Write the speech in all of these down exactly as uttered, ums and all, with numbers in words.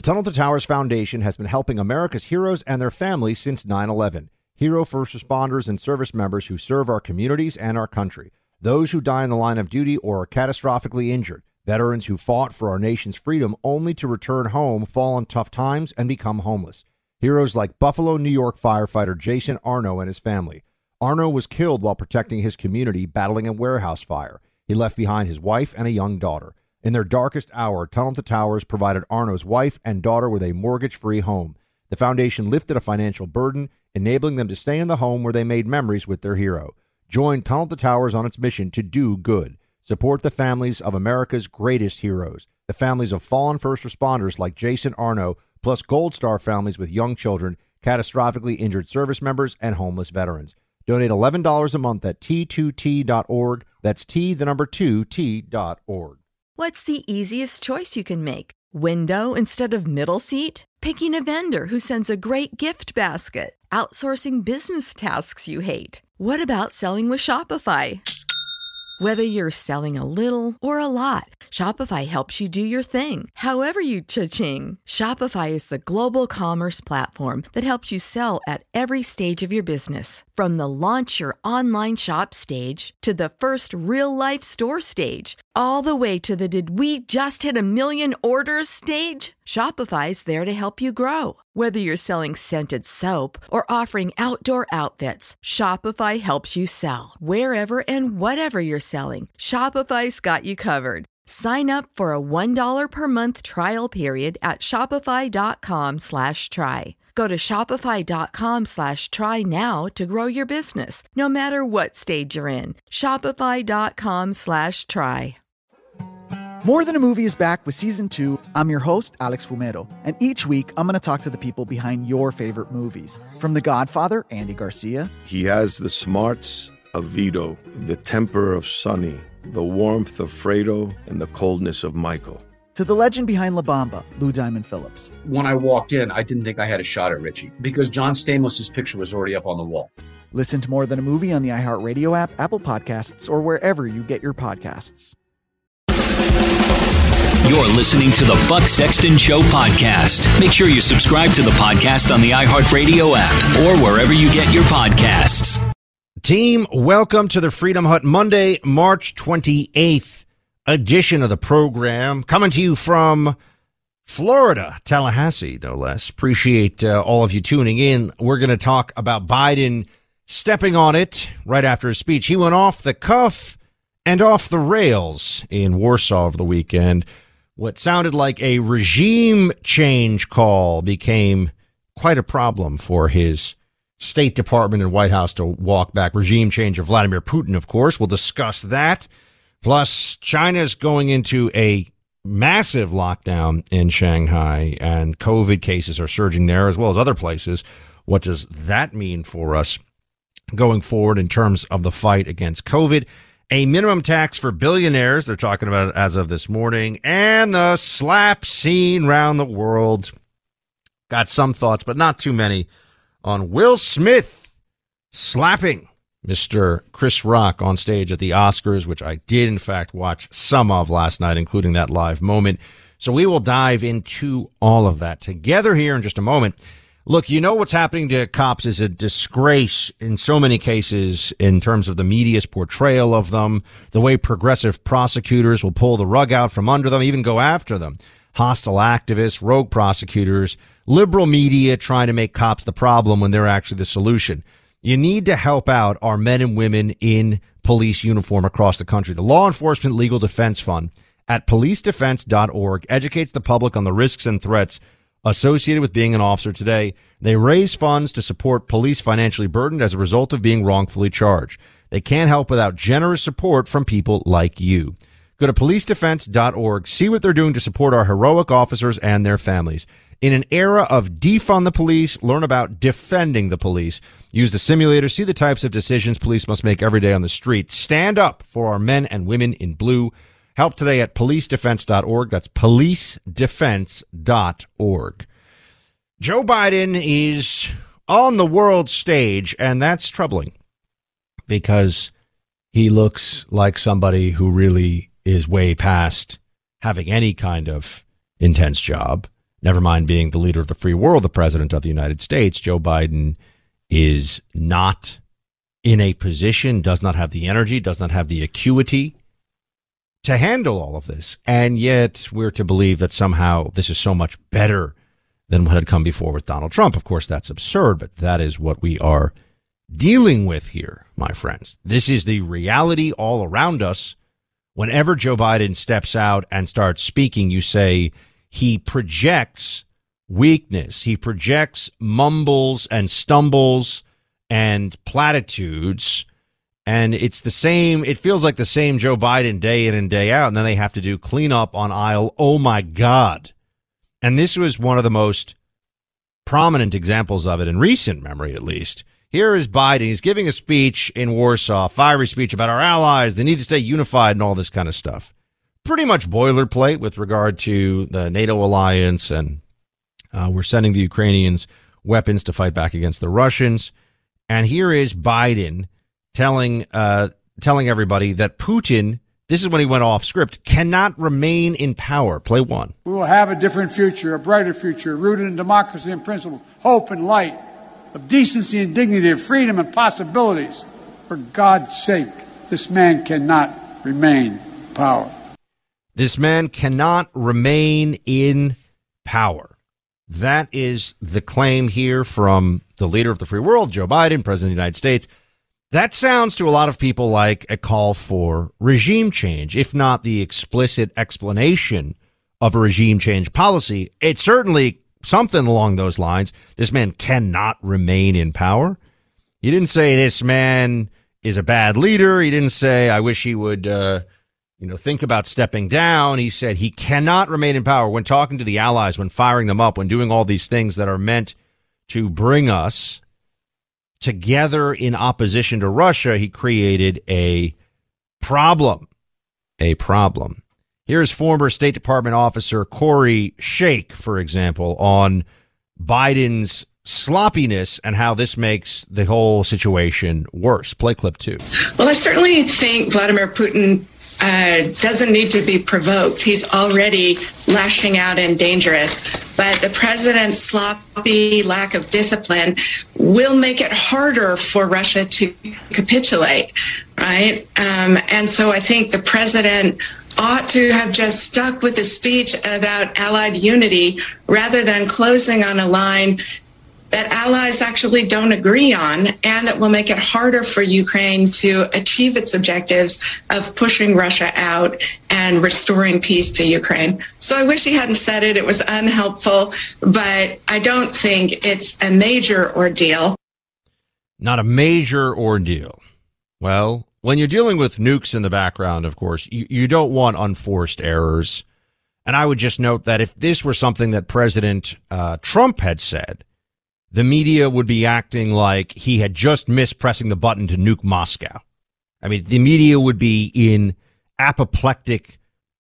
The Tunnel to Towers Foundation has been helping America's heroes and their families since nine eleven. Hero first responders and service members who serve our communities and our country. Those who die in the line of duty or are catastrophically injured. Veterans who fought for our nation's freedom only to return home, fall in tough times, and become homeless. Heroes like Buffalo, New York firefighter Jason Arno and his family. Arno was killed while protecting his community battling a warehouse fire. He left behind his wife and a young daughter. In their darkest hour, Tunnel to Towers provided Arno's wife and daughter with a mortgage-free home. The foundation lifted a financial burden, enabling them to stay in the home where they made memories with their hero. Join Tunnel to Towers on its mission to do good. Support the families of America's greatest heroes, the families of fallen first responders like Jason Arno, plus Gold Star families with young children, catastrophically injured service members, and homeless veterans. Donate eleven dollars a month at T two T dot org. That's T, the number two, T dot org. What's the easiest choice you can make? Window instead of middle seat? Picking a vendor who sends a great gift basket? Outsourcing business tasks you hate? What about selling with Shopify? Whether you're selling a little or a lot, Shopify helps you do your thing, however you cha-ching. Shopify is the global commerce platform that helps you sell at every stage of your business. From the launch your online shop stage to the first real-life store stage, all the way to the did we just hit a million orders stage. Shopify's there to help you grow. Whether you're selling scented soap or offering outdoor outfits, Shopify helps you sell. Wherever and whatever you're selling, Shopify's got you covered. Sign up for a one dollar per month trial period at shopify.com slash try. Go to shopify.com slash try now to grow your business, no matter what stage you're in. Shopify.com slash try. More Than a Movie is back with Season two. I'm your host, Alex Fumero, and each week I'm going to talk to the people behind your favorite movies. From The Godfather, Andy Garcia. He has the smarts of Vito, the temper of Sonny, the warmth of Fredo, and the coldness of Michael. To the legend behind La Bamba, Lou Diamond Phillips. When I walked in, I didn't think I had a shot at Richie because John Stamos' picture was already up on the wall. Listen to More Than a Movie on the iHeartRadio app, Apple Podcasts, or wherever you get your podcasts. You're listening to the Buck Sexton Show podcast. Make sure you subscribe to the podcast on the iHeartRadio app or wherever you get your podcasts. Team, welcome to the Freedom Hut Monday, March twenty-eighth edition of the program. Coming to you from Florida, Tallahassee, no less. Appreciate uh, all of you tuning in. We're going to talk about Biden stepping on it right after his speech. He went off the cuff and off the rails in Warsaw over the weekend. What sounded like a regime change call became quite a problem for his State Department and White House to walk back. Regime change of Vladimir Putin, of course. We'll discuss that. Plus, China's going into a massive lockdown in Shanghai, and COVID cases are surging there as well as other places. What does that mean for us going forward in terms of the fight against COVID? A minimum tax for billionaires, they're talking about it as of this morning, and the slap scene around the world. Got some thoughts, but not too many, on Will Smith slapping Mister Chris Rock on stage at the Oscars, which I did, in fact, watch some of last night, including that live moment. So we will dive into all of that together here in just a moment. Look, you know what's happening to cops is a disgrace in so many cases in terms of the media's portrayal of them, the way progressive prosecutors will pull the rug out from under them, even go after them. Hostile activists, rogue prosecutors, liberal media trying to make cops the problem when they're actually the solution. You need to help out our men and women in police uniform across the country. The Law Enforcement Legal Defense Fund at police defense dot org educates the public on the risks and threats associated with being an officer today. They raise funds to support police financially burdened as a result of being wrongfully charged. They can't help without generous support from people like you. Go to police defense dot org, see what they're doing to support our heroic officers and their families. In an era of defund the police, learn about defending the police. Use the simulator, see the types of decisions police must make every day on the street. Stand up for our men and women in blue. Help today at police defense dot org. That's police defense dot org. Joe Biden is on the world stage, and that's troubling because he looks like somebody who really is way past having any kind of intense job. Never mind being the leader of the free world, the president of the United States. Joe Biden is not in a position, does not have the energy, does not have the acuity to handle all of this. And yet we're to believe that somehow this is so much better than what had come before with Donald Trump. Of course, that's absurd, but that is what we are dealing with here, my friends. This is the reality all around us. Whenever Joe Biden steps out and starts speaking, you say he projects weakness. He projects mumbles and stumbles and platitudes. And it's the same, it feels like the same Joe Biden day in and day out. And then they have to do cleanup on aisle. Oh, my God. And this was one of the most prominent examples of it in recent memory, at least. Here is Biden. He's giving a speech in Warsaw, fiery speech about our allies. They need to stay unified and all this kind of stuff. Pretty much boilerplate with regard to the NATO alliance. And uh, we're sending the Ukrainians weapons to fight back against the Russians. And here is Biden telling uh, telling everybody that Putin, this is when he went off script, cannot remain in power. Play one. We will have a different future, a brighter future, rooted in democracy and principles, hope and light, of decency and dignity, of freedom and possibilities. For God's sake, this man cannot remain in power. This man cannot remain in power. That is the claim here from the leader of the free world, Joe Biden, president of the United States. That sounds to a lot of people like a call for regime change, if not the explicit explanation of a regime change policy. It's certainly something along those lines. This man cannot remain in power. He didn't say this man is a bad leader. He didn't say, I wish he would, uh, you know, think about stepping down. He said he cannot remain in power. When talking to the allies, when firing them up, when doing all these things that are meant to bring us together in opposition to Russia, he created a problem, a problem. Here's former State Department officer Corey Shake, for example, on Biden's sloppiness and how this makes the whole situation worse. Play clip two. Well, I certainly think Vladimir Putin uh, doesn't need to be provoked. He's already lashing out and dangerous. But the president's sloppy lack of discipline will make it harder for Russia to capitulate, right? Um, and so I think the president ought to have just stuck with the speech about Allied unity rather than closing on a line that allies actually don't agree on, and that will make it harder for Ukraine to achieve its objectives of pushing Russia out and restoring peace to Ukraine. So I wish he hadn't said it. It was unhelpful, but I don't think it's a major ordeal. Not a major ordeal. Well, when you're dealing with nukes in the background, of course, you, you don't want unforced errors. And I would just note that if this were something that President uh, Trump had said, the media would be acting like he had just missed pressing the button to nuke Moscow. I mean, the media would be in apoplectic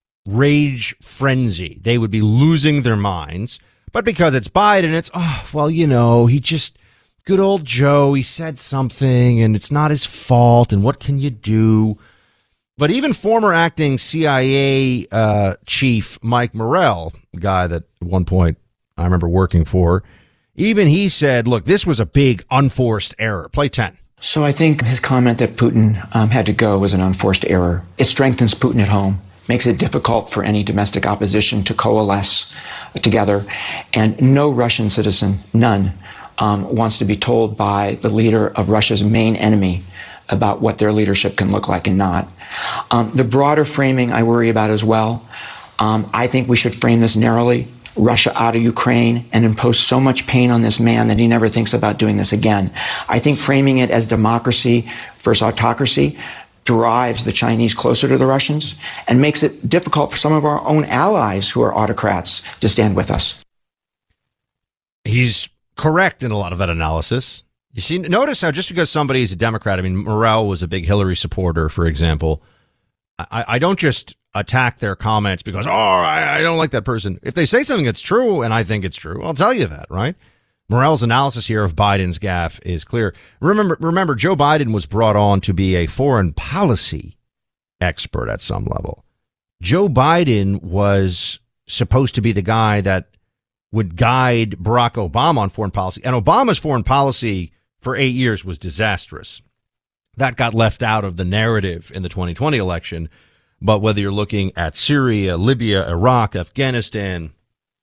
rage frenzy. They would be losing their minds. But because it's Biden, it's, oh, well, you know, he just, good old Joe, he said something and it's not his fault. And what can you do? But even former acting C I A uh, chief Mike Morrell, the guy that at one point I remember working for, even he said, look, this was a big unforced error. Play ten. So I think his comment that Putin um, had to go was an unforced error. It strengthens Putin at home, makes it difficult for any domestic opposition to coalesce together. And no Russian citizen, none, um, wants to be told by the leader of Russia's main enemy about what their leadership can look like and not. Um, the broader framing I worry about as well. Um, I think we should frame this narrowly. Russia out of Ukraine and impose so much pain on this man that he never thinks about doing this again. I think framing it as democracy versus autocracy drives the Chinese closer to the Russians and makes it difficult for some of our own allies who are autocrats to stand with us. He's correct in a lot of that analysis. You see, notice how just because somebody is a Democrat, I mean, Morrell was a big Hillary supporter, for example. I, I don't just attack their comments because, oh, I, I don't like that person. If they say something that's true, and I think it's true, I'll tell you that, right? Morrell's analysis here of Biden's gaffe is clear. Remember, remember, Joe Biden was brought on to be a foreign policy expert at some level. Joe Biden was supposed to be the guy that would guide Barack Obama on foreign policy. And Obama's foreign policy for eight years was disastrous. That got left out of the narrative in the twenty twenty election. But whether you're looking at Syria, Libya, Iraq, Afghanistan,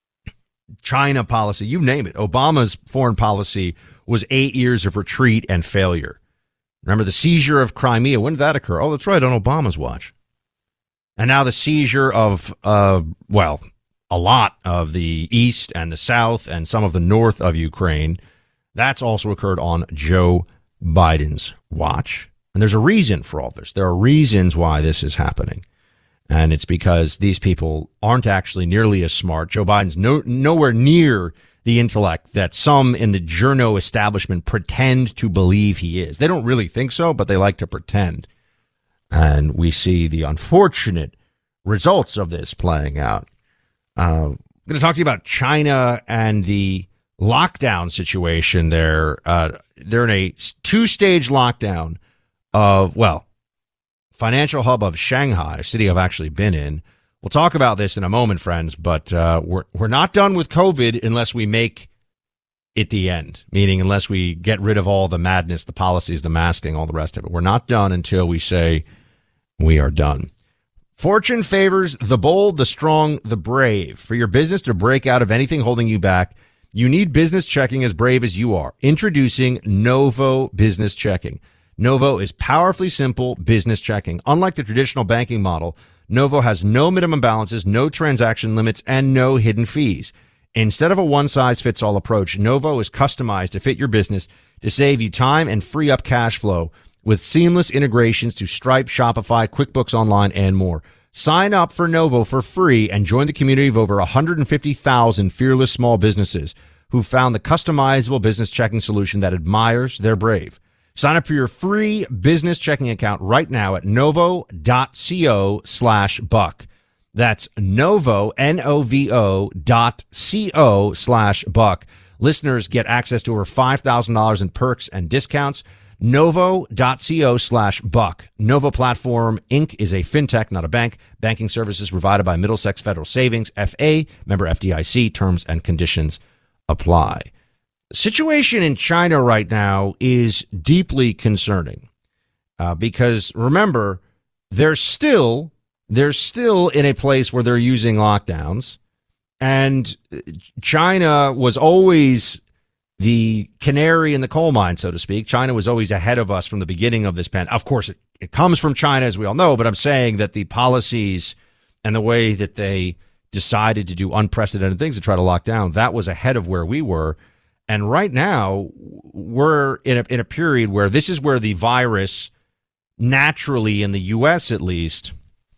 China policy, you name it, Obama's foreign policy was eight years of retreat and failure. Remember the seizure of Crimea? When did that occur? Oh, that's right, on Obama's watch. And now the seizure of, uh, well, a lot of the east and the south and some of the north of Ukraine. That's also occurred on Joe Biden's watch. And there's a reason for all this. There are reasons why this is happening. And it's because these people aren't actually nearly as smart. Joe Biden's no, nowhere near the intellect that some in the journo establishment pretend to believe he is. They don't really think so, but they like to pretend. And we see the unfortunate results of this playing out. Uh, I'm going to talk to you about China and the lockdown situation there. Uh, they're in a two-stage lockdown of, well, financial hub of Shanghai, a city I've actually been in. We'll talk about this in a moment, friends, but uh, we're we're not done with COVID unless we make it the end, meaning unless we get rid of all the madness, the policies, the masking, all the rest of it. We're not done until we say we are done. Fortune favors the bold, the strong, the brave. For your business to break out of anything holding you back, you need business checking as brave as you are. Introducing Novo Business Checking. Novo is powerfully simple business checking. Unlike the traditional banking model, Novo has no minimum balances, no transaction limits, and no hidden fees. Instead of a one-size-fits-all approach, Novo is customized to fit your business to save you time and free up cash flow with seamless integrations to Stripe, Shopify, QuickBooks Online, and more. Sign up for Novo for free and join the community of over one hundred fifty thousand fearless small businesses who found the customizable business checking solution that admires their brave. Sign up for your free business checking account right now at novo.co slash buck. That's Novo, N O V O dot C-O slash buck. Listeners get access to over five thousand dollars in perks and discounts. Novo.co slash buck. Novo Platform, Incorporated is a fintech, not a bank. Banking services provided by Middlesex Federal Savings, F A, member F D I C. Terms and conditions apply. The situation in China right now is deeply concerning uh, because, remember, they're still, they're still in a place where they're using lockdowns. And China was always the canary in the coal mine, so to speak. China was always ahead of us from the beginning of this pandemic. Of course, it, it comes from China, as we all know, but I'm saying that the policies and the way that they decided to do unprecedented things to try to lock down, that was ahead of where we were. And right now, we're in a, in a period where this is where the virus naturally, in the U S at least,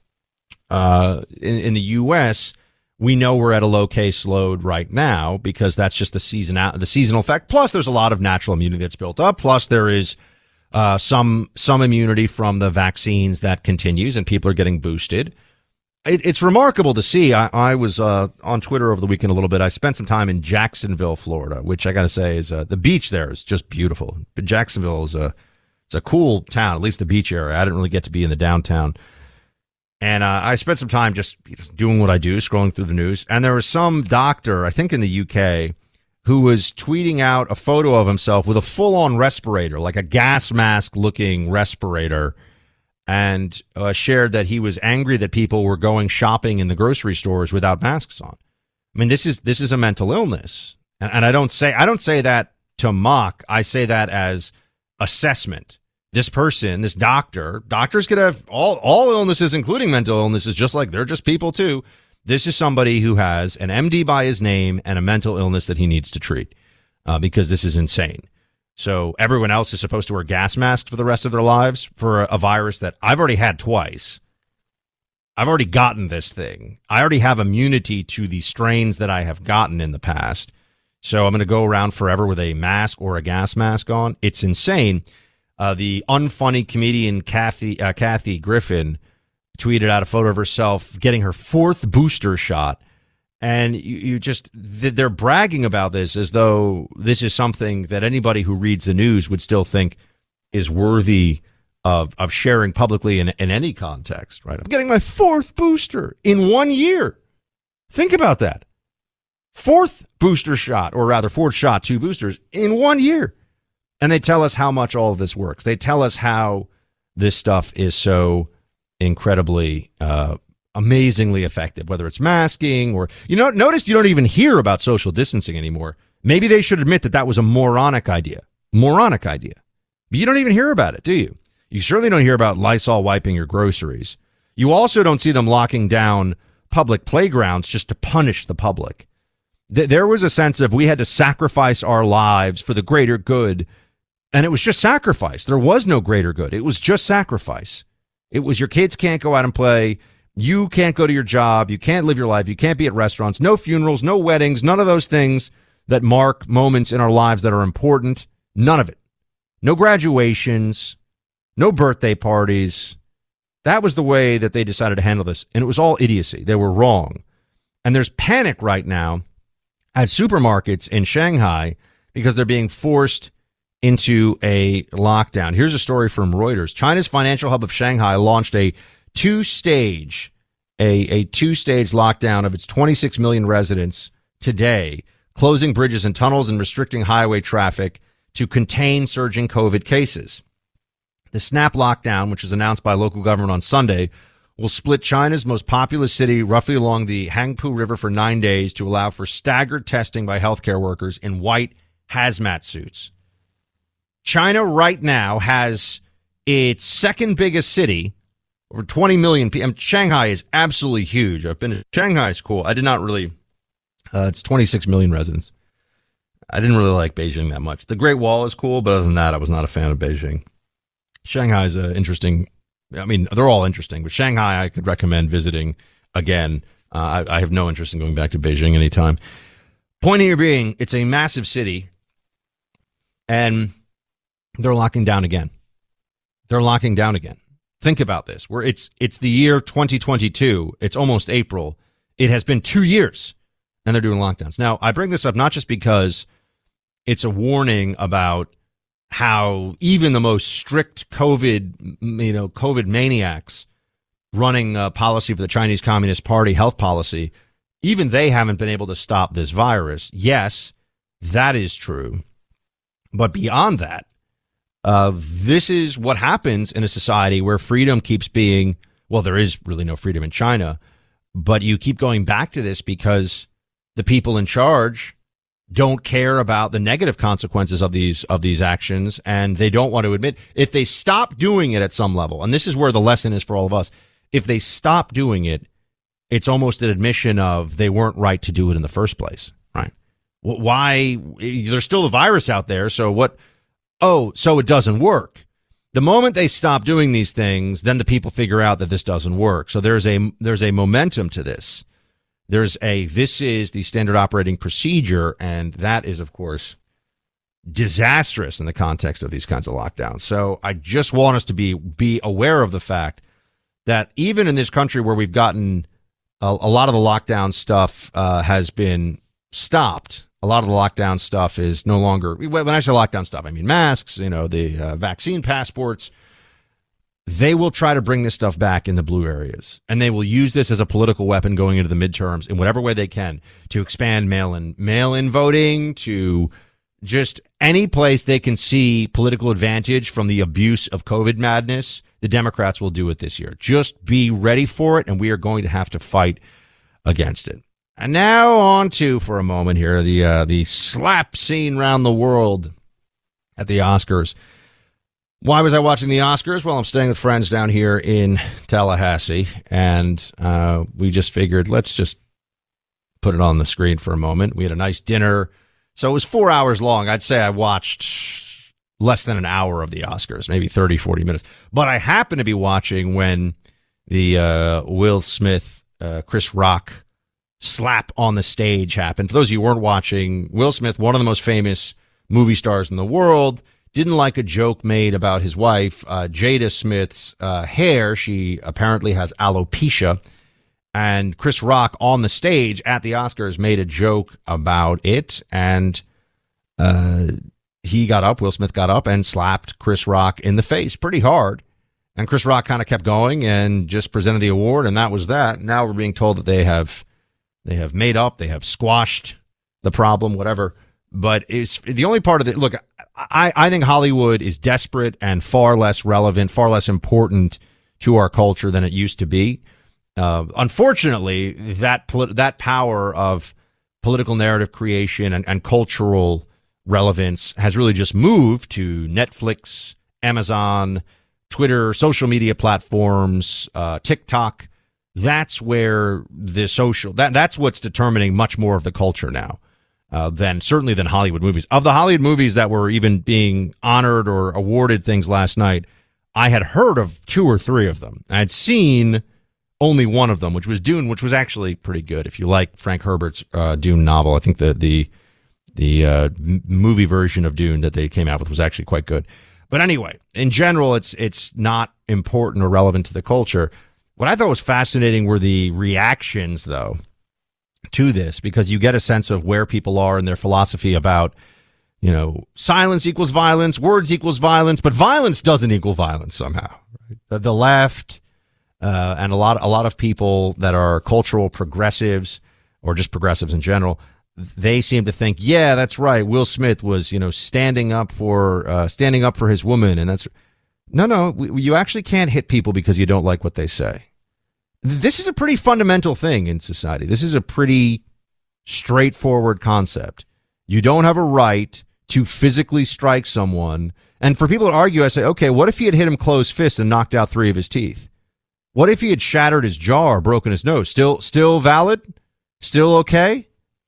uh, in, in the U S, we know we're at a low case load right now because that's just the season out, the seasonal effect. Plus, there's a lot of natural immunity that's built up. Plus, there is uh, some some immunity from the vaccines that continues, and people are getting boosted. It, it's remarkable to see. I, I was uh, on Twitter over the weekend a little bit. I spent some time in Jacksonville, Florida, which I got to say is uh, the beach there is just beautiful. But Jacksonville is a it's a cool town, at least the beach area. I didn't really get to be in the downtown. And uh, I spent some time just doing what I do, scrolling through the news. And there was some doctor, I think in the U K, who was tweeting out a photo of himself with a full-on respirator, like a gas mask-looking respirator, and uh, shared that he was angry that people were going shopping in the grocery stores without masks on. I mean, this is this is a mental illness, and, and I don't say I don't say that to mock. I say that as assessment. This person, this doctor, doctors could have all all illnesses, including mental illnesses, just like they're just people too. This is somebody who has an M D by his name and a mental illness that he needs to treat uh, because this is insane. So everyone else is supposed to wear gas masks for the rest of their lives for a, a virus that I've already had twice. I've already gotten this thing. I already have immunity to the strains that I have gotten in the past. So I'm going to go around forever with a mask or a gas mask on. It's insane. Uh, the unfunny comedian Kathy uh, Kathy Griffin tweeted out a photo of herself getting her fourth booster shot. And you, you just, they're bragging about this as though this is something that anybody who reads the news would still think is worthy of, of sharing publicly in, in any context, right? I'm getting my fourth booster in one year. Think about that. fourth booster shot, or rather fourth shot, two boosters in one year. And they tell us how much all of this works. They tell us how this stuff is so incredibly, uh, amazingly effective, whether it's masking or, you know, notice you don't even hear about social distancing anymore. Maybe they should admit that that was a moronic idea. Moronic idea. But you don't even hear about it, do you? You certainly don't hear about Lysol wiping your groceries. You also don't see them locking down public playgrounds just to punish the public. Th- there was a sense of we had to sacrifice our lives for the greater good, and it was just sacrifice. There was no greater good. It was just sacrifice. It was your kids can't go out and play. You can't go to your job. You can't live your life. You can't be at restaurants. No funerals, no weddings, none of those things that mark moments in our lives that are important. None of it. No graduations, no birthday parties. That was the way that they decided to handle this. And it was all idiocy. They were wrong. And there's panic right now at supermarkets in Shanghai because they're being forced into a lockdown. Here's a story from Reuters. China's financial hub of Shanghai launched a two-stage, a, a two-stage lockdown of its twenty-six million residents today, closing bridges and tunnels and restricting highway traffic to contain surging COVID cases. The snap lockdown, which was announced by local government on Sunday, will split China's most populous city roughly along the Hangpu River for nine days to allow for staggered testing by healthcare workers in white hazmat suits. China right now has its second biggest city, over twenty million people. Shanghai is absolutely huge. I've been to Shanghai. Is cool. I did not really, uh, it's twenty-six million residents. I didn't really like Beijing that much. The Great Wall is cool, but other than that, I was not a fan of Beijing. Shanghai is uh, interesting. I mean, they're all interesting, but Shanghai I could recommend visiting again. Uh, I, I have no interest in going back to Beijing anytime. Point here being, it's a massive city, and they're locking down again. They're locking down again. Think about this. Where it's it's the year twenty twenty-two. It's almost April. It has been two years, and they're doing lockdowns. Now, I bring this up not just because it's a warning about how even the most strict COVID, you know, COVID maniacs running a policy for the Chinese Communist Party, health policy, even they haven't been able to stop this virus. Yes, that is true. But beyond that, uh, this is what happens in a society where freedom keeps being, well, there is really no freedom in China, but you keep going back to this because the people in charge don't care about the negative consequences of these of these actions, and they don't want to admit if they stop doing it at some level. And this is where the lesson is for all of us. If they stop doing it, it's almost an admission of they weren't right to do it in the first place, right? Why? There's still a virus out there, so what? Oh, so it doesn't work. The moment they stop doing these things, then the people figure out that this doesn't work. So there's a there's a momentum to this. There's a, this is the standard operating procedure, and that is, of course, disastrous in the context of these kinds of lockdowns. So I just want us to be be aware of the fact that even in this country where we've gotten a, a lot of the lockdown stuff uh, has been stopped, a lot of the lockdown stuff is no longer, when I say lockdown stuff, I mean masks, you know, the uh, vaccine passports. They will try to bring this stuff back in the blue areas, and they will use this as a political weapon going into the midterms in whatever way they can to expand mail-in, mail-in voting, to just any place they can see political advantage from the abuse of COVID madness. The Democrats will do it this year. Just be ready for it, and we are going to have to fight against it. And now on to, for a moment here, the uh, the slap scene around the world at the Oscars. Why was I watching the Oscars? Well, I'm staying with friends down here in Tallahassee, and uh, we just figured let's just put it on the screen for a moment. We had a nice dinner. So it was four hours long. I'd say I watched less than an hour of the Oscars, maybe thirty, forty minutes. But I happened to be watching when the uh, Will Smith, uh, Chris Rock slap on the stage happened. For those of you who weren't watching, Will Smith, one of the most famous movie stars in the world, didn't like a joke made about his wife, uh, Jada Smith's uh, hair. She apparently has alopecia. And Chris Rock on the stage at the Oscars made a joke about it. And uh, he got up, Will Smith got up and slapped Chris Rock in the face pretty hard. And Chris Rock kind of kept going and just presented the award. And that was that. Now we're being told that they have they have made up. They have squashed the problem, whatever. But it's the only part of it. Look, I, I think Hollywood is desperate and far less relevant, far less important to our culture than it used to be. Uh, unfortunately, that polit- that power of political narrative creation and, and cultural relevance has really just moved to Netflix, Amazon, Twitter, social media platforms, uh, TikTok. That's where the social that that's what's determining much more of the culture now. Uh, than certainly than Hollywood movies. Of the Hollywood movies that were even being honored or awarded things last night, I had heard of two or three of them. I had seen only one of them, which was Dune, which was actually pretty good. If you like Frank Herbert's uh, Dune novel, I think the the the uh, m- movie version of Dune that they came out with was actually quite good. But anyway, in general, it's it's not important or relevant to the culture. What I thought was fascinating were the reactions, though, to this, because you get a sense of where people are in their philosophy about, you know, silence equals violence, words equals violence, but violence doesn't equal violence somehow. Right? The, the left uh, and a lot, a lot of people that are cultural progressives or just progressives in general, they seem to think, yeah, that's right. Will Smith was, you know, standing up for uh, standing up for his woman, and that's no, no. We, you actually can't hit people because you don't like what they say. This is a pretty fundamental thing in society. This is a pretty straightforward concept. You don't have a right to physically strike someone. And for people to argue, I say, okay, what if he had hit him closed fist and knocked out three of his teeth? What if he had shattered his jaw or broken his nose? Still, still valid? Still okay?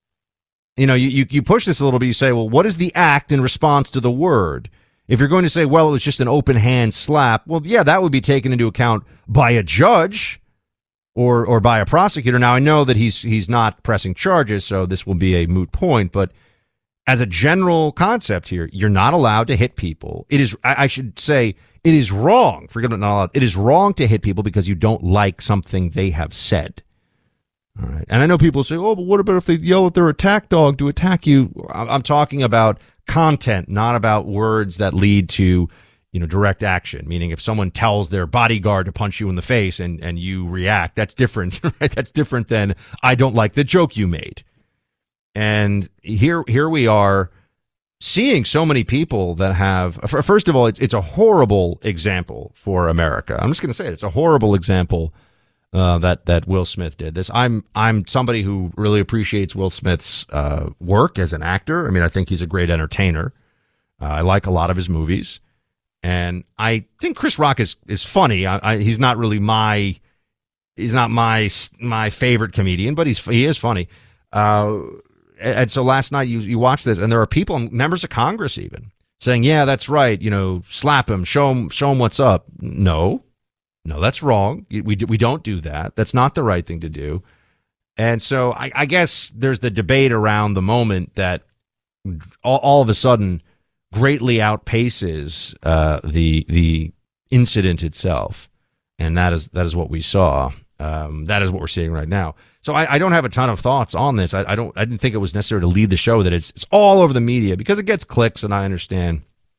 You know, you, you, you push this a little bit. You say, well, what is the act in response to the word? If you're going to say, well, it was just an open hand slap, well, yeah, that would be taken into account by a judge. Or or by a prosecutor. Now, I know that he's he's not pressing charges, so this will be a moot point. But as a general concept here, you're not allowed to hit people. It is, I, I should say, it is wrong. Forget about not allowed. It is wrong to hit people because you don't like something they have said. All right. And I know people say, oh, but what about if they yell at their attack dog to attack you? I'm talking about content, not about words that lead to, you know, direct action, meaning if someone tells their bodyguard to punch you in the face and, and you react, that's different, right? That's different than I don't like the joke you made. And here, here we are seeing so many people that have, first of all, it's, it's a horrible example for America. I'm just going to say it. It's a horrible example, uh, that, that Will Smith did this. I'm, I'm somebody who really appreciates Will Smith's, uh, work as an actor. I mean, I think he's a great entertainer. Uh, I like a lot of his movies. And I think Chris Rock is, is funny. I, I, he's not really my, he's not my, my favorite comedian, but he's, he is funny. Uh, and so last night you, you watch this and there are people, members of Congress even saying, yeah, that's right. You know, slap him, show him, show him what's up. No, no, that's wrong. We, we don't do that. That's not the right thing to do. And so I, I guess there's the debate around the moment that all, all of a sudden greatly outpaces uh, the the incident itself, and that is that is what we saw. Um, that is what we're seeing right now. So I, I don't have a ton of thoughts on this. I, I don't. I didn't think it was necessary to lead the show that it's it's all over the media because it gets clicks, and I understand.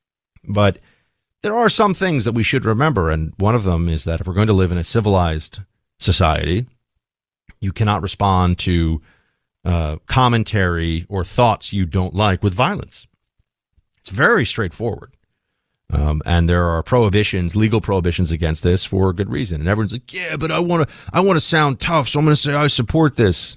But there are some things that we should remember, and one of them is that if we're going to live in a civilized society, you cannot respond to uh, commentary or thoughts you don't like with violence. It's very straightforward. Um, and there are prohibitions, legal prohibitions against this for a good reason. And everyone's like, yeah, but I want to, I want to sound tough. So I'm going to say I support this.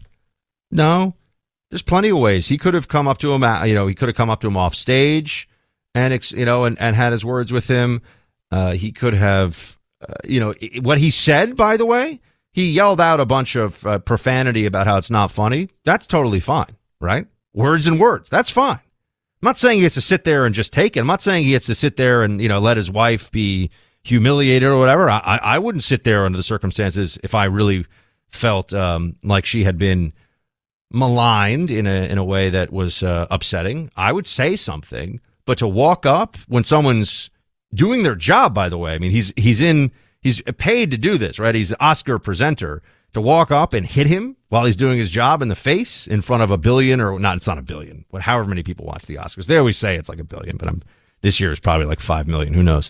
No, there's plenty of ways. He could have come up to him, you know, he could have come up to him off stage and, you know, and, and had his words with him. Uh, he could have, uh, you know, what he said, by the way, he yelled out a bunch of uh, profanity about how it's not funny. That's totally fine, right? Words and words. That's fine. I'm not saying he has to sit there and just take it. I'm not saying he has to sit there and, you know, let his wife be humiliated or whatever. I, I wouldn't sit there under the circumstances if I really felt um, like she had been maligned in a in a way that was uh, upsetting. I would say something, but to walk up when someone's doing their job, by the way, I mean, he's he's in he's paid to do this, right? He's an Oscar presenter. To walk up and hit him while he's doing his job in the face in front of a billion or not, it's not a billion, but however many people watch the Oscars. They always say it's like a billion, but I'm, this year is probably like five million. Who knows?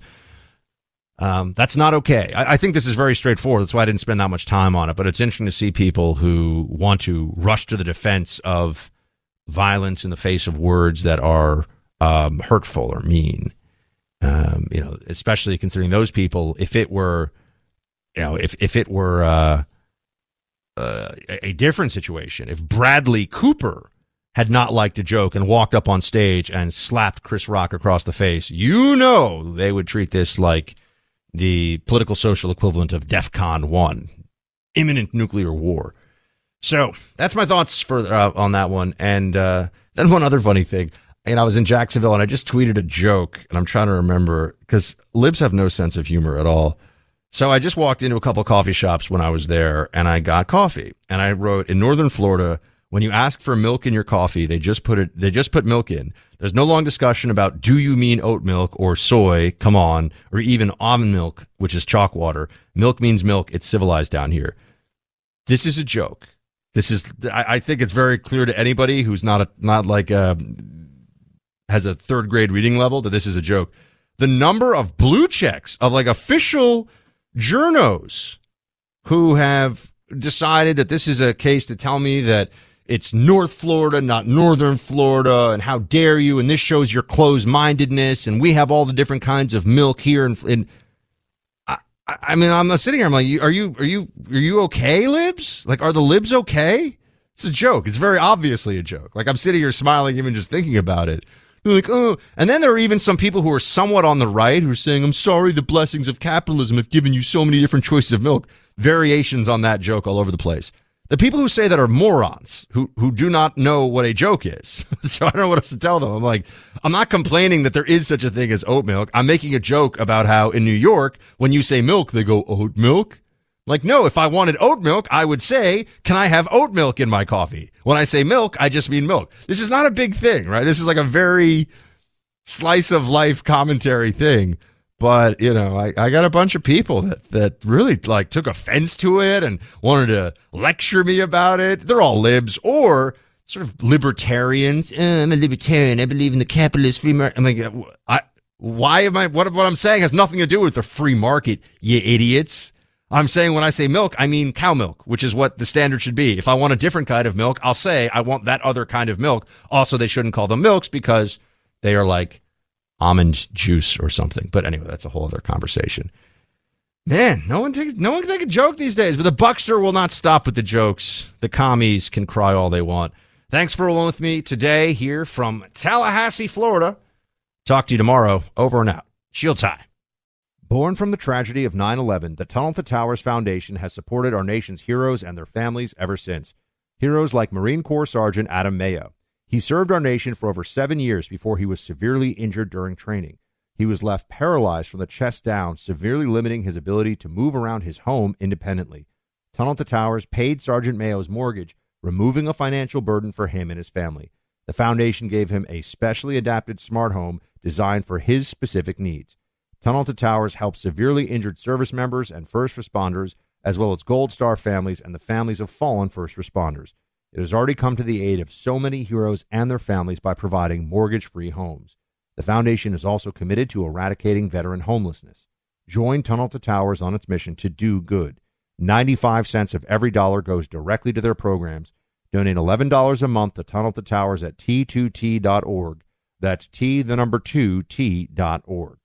Um, that's not okay. I, I think this is very straightforward. That's why I didn't spend that much time on it, but it's interesting to see people who want to rush to the defense of violence in the face of words that are um, hurtful or mean. Um, you know, especially considering those people, if it were, you know, if, if it were uh, uh, a different situation, if Bradley Cooper had not liked a joke and walked up on stage and slapped Chris Rock across the face, you know they would treat this like the political social equivalent of DEFCON one, imminent nuclear war. So that's my thoughts for uh, on that one. And uh, then one other funny thing. And I was in Jacksonville and I just tweeted a joke, and I'm trying to remember because libs have no sense of humor at all. So I just walked into a couple of coffee shops when I was there and I got coffee, and I wrote, in Northern Florida, when you ask for milk in your coffee, they just put it, they just put milk in. There's no long discussion about, do you mean oat milk or soy? Come on. Or even almond milk, which is chalk water. Milk means milk. It's civilized down here. This is a joke. This is, I, I think it's very clear to anybody who's not a, not like a, has a third grade reading level that this is a joke. The number of blue checks of like official journos who have decided that this is a case to tell me that it's North Florida, not Northern Florida, and how dare you, and this shows your closed-mindedness, and we have all the different kinds of milk here. And, and I, I mean, I'm sitting here, I'm like, are you, are you, are you okay, libs? Like, are the libs okay? It's a joke. It's very obviously a joke. Like, I'm sitting here smiling even just thinking about it. They're like, oh, and then there are even some people who are somewhat on the right who are saying, I'm sorry, the blessings of capitalism have given you so many different choices of milk. Variations on that joke all over the place. The people who say that are morons, who who do not know what a joke is. So I don't know what else to tell them. I'm like, I'm not complaining that there is such a thing as oat milk. I'm making a joke about how in New York, when you say milk, they go, oat milk? Like, no, if I wanted oat milk, I would say, can I have oat milk in my coffee? When I say milk, I just mean milk. This is not a big thing, right? This is like a very slice of life commentary thing. But, you know, I, I got a bunch of people that, that really, like, took offense to it and wanted to lecture me about it. They're all libs or sort of libertarians. Uh, I'm a libertarian. I believe in the capitalist free market. I'm like, I, why am I, what, what I'm saying has nothing to do with the free market, you idiots. I'm saying when I say milk, I mean cow milk, which is what the standard should be. If I want a different kind of milk, I'll say I want that other kind of milk. Also, they shouldn't call them milks because they are like almond juice or something. But anyway, that's a whole other conversation. Man, no one takes no one can take a joke these days, but the Buckster will not stop with the jokes. The commies can cry all they want. Thanks for rolling with me today here from Tallahassee, Florida. Talk to you tomorrow. Over and out. Shields high. Born from the tragedy of nine eleven, the Tunnel to Towers Foundation has supported our nation's heroes and their families ever since. Heroes like Marine Corps Sergeant Adam Mayo. He served our nation for over seven years before he was severely injured during training. He was left paralyzed from the chest down, severely limiting his ability to move around his home independently. Tunnel to Towers paid Sergeant Mayo's mortgage, removing a financial burden for him and his family. The foundation gave him a specially adapted smart home designed for his specific needs. Tunnel to Towers helps severely injured service members and first responders, as well as Gold Star families and the families of fallen first responders. It has already come to the aid of so many heroes and their families by providing mortgage-free homes. The foundation is also committed to eradicating veteran homelessness. Join Tunnel to Towers on its mission to do good. ninety-five cents of every dollar goes directly to their programs. Donate eleven dollars a month to Tunnel to Towers at T two T dot org. That's T, the number two, T dot org.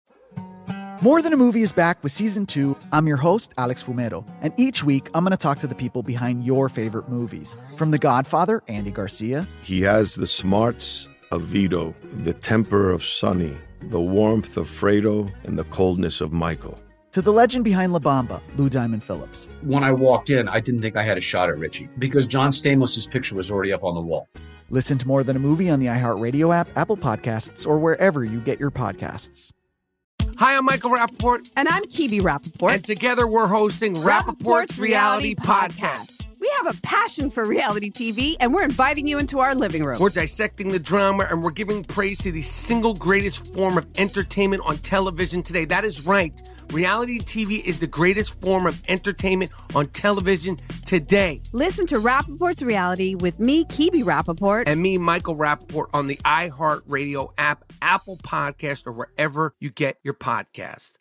More Than a Movie is back with Season two. I'm your host, Alex Fumero, and each week I'm going to talk to the people behind your favorite movies. From The Godfather, Andy Garcia. He has the smarts of Vito, the temper of Sonny, the warmth of Fredo, and the coldness of Michael. To the legend behind La Bamba, Lou Diamond Phillips. When I walked in, I didn't think I had a shot at Richie because John Stamos' picture was already up on the wall. Listen to More Than a Movie on the iHeartRadio app, Apple Podcasts, or wherever you get your podcasts. Hi, I'm Michael Rappaport. And I'm Kibi Rappaport. And together we're hosting Rappaport's Reality Podcast. We have a passion for reality T V, and we're inviting you into our living room. We're dissecting the drama, and we're giving praise to the single greatest form of entertainment on television today. That is right. Reality T V is the greatest form of entertainment on television today. Listen to Rappaport's Reality with me, Kibi Rappaport. And me, Michael Rappaport, on the iHeartRadio app, Apple Podcast, or wherever you get your podcast.